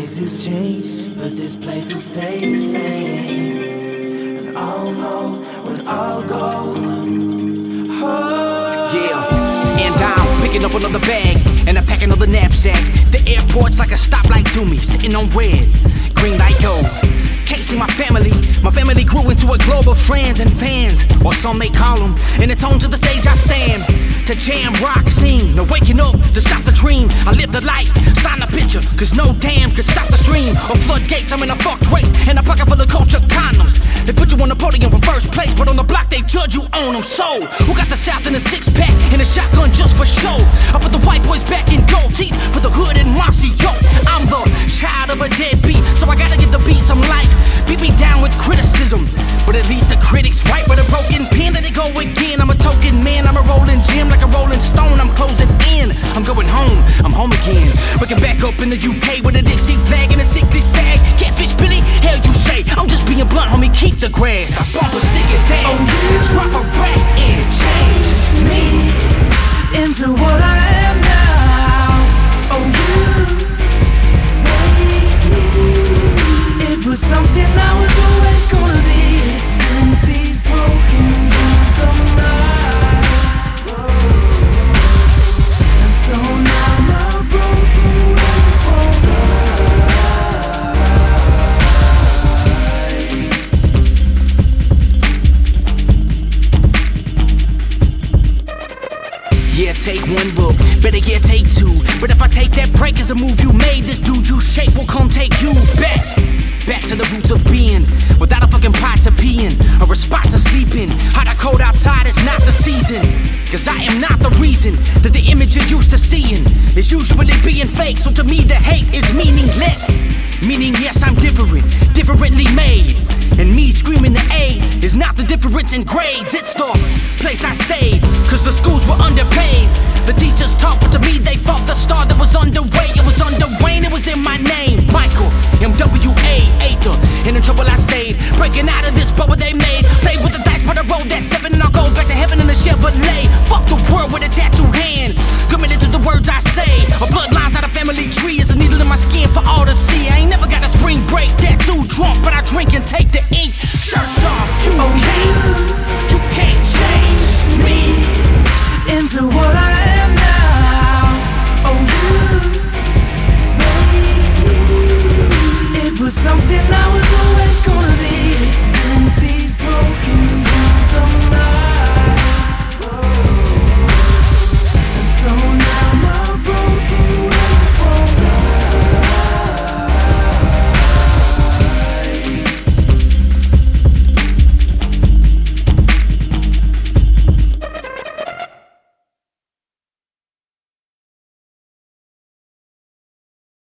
Faces change, but this place will stay the same. And I'll know when I'll go home. Yeah, and I'm picking up another bag, and I'm packing another knapsack. The airport's like a stoplight to me, sitting on red, green light go. Can't see my family grew into a globe of friends and fans, or some may call them. In the tones of the stage I stand, to jam, rock, sing. No waking up to stop the dream. I live the life, sign the picture, cause no dam could stop the stream. Of floodgates, I'm in a fucked race, and a pocket full of culture condoms. They put you on the podium for first place, but on the block they judge you on them. So, who got the South in a six-pack, and a shotgun just for show? I put the white boys back in gold teeth, put the hood in Marcy, yo. I'm the child of a deadbeat, so I gotta give the beat some life. Beat me down with criticism, but at least the critics write with a broken pen. Let it go again. I'm a token man, I'm a rolling gem like a rolling stone. I'm closing in, I'm going home, I'm home again. Waking back up in the UK with a Dixie flag and a sickly sag. Catfish Billy, hell you say? I'm just being blunt, homie, keep the grass. I bump a stick it down, drop a rap and change me into what I am now. Oh, you made me. It was something I was always gonna be. As soon as these broken dreams alive. And so now my broken wings won't fly. Yeah, take one look, better yeah, take two. But if I take that break as a move you made, this dude you shake will come take you back. Back to the roots of being, without a fucking pot to pee in, or a spot to sleep in. Hot or cold outside is not the season, cause I am not the reason that the image you're used to seeing is usually being fake. So to me the hate is meaningless. Meaning yes, I'm different, differently made. And me screaming the A is not the difference in grades. It's the place I stayed, cause the schools were underpaid. The teachers taught, but to me they fought the star that was underway. It was under Wayne, it was in my name, Michael MWA, Aether. And in trouble I stayed, breaking out of this bubble they made. Played with the dice, but I rolled that 7 and I'll go back to heaven in a Chevrolet. Fuck the world with a tattooed hand, committed to the words I say. A bloodline's not a family tree, it's a needle in my skin for all to see. I ain't never got a spring break tattoo drunk, but I drink and take the